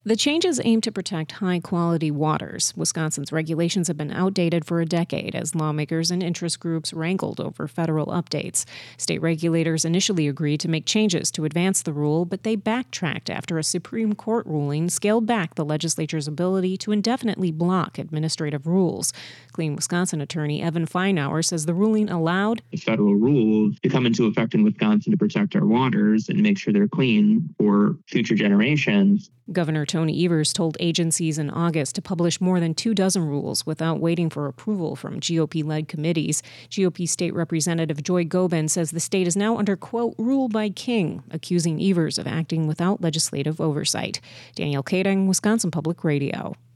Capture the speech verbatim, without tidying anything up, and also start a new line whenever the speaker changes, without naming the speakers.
The changes aim to protect high-quality waters. Wisconsin's regulations have been outdated for a decade as lawmakers and interest groups wrangled over federal updates. State regulators initially agreed to make changes to advance the rule, but they backtracked after a Supreme Court ruling scaled back the legislature's ability to indefinitely block administrative rules. Clean Wisconsin attorney Evan Feinauer says the ruling allowed
the federal rules to come into effect in Wisconsin to protect our waters and make sure they're clean for future generations.
Governor Tony Evers told agencies in August to publish more than two dozen rules without waiting for approval from G O P-led committees. G O P State Representative Joy Gobin says the state is now under, quote, rule by king, accusing Evers of acting without legislative oversight. Danielle Kading, Wisconsin Public Radio.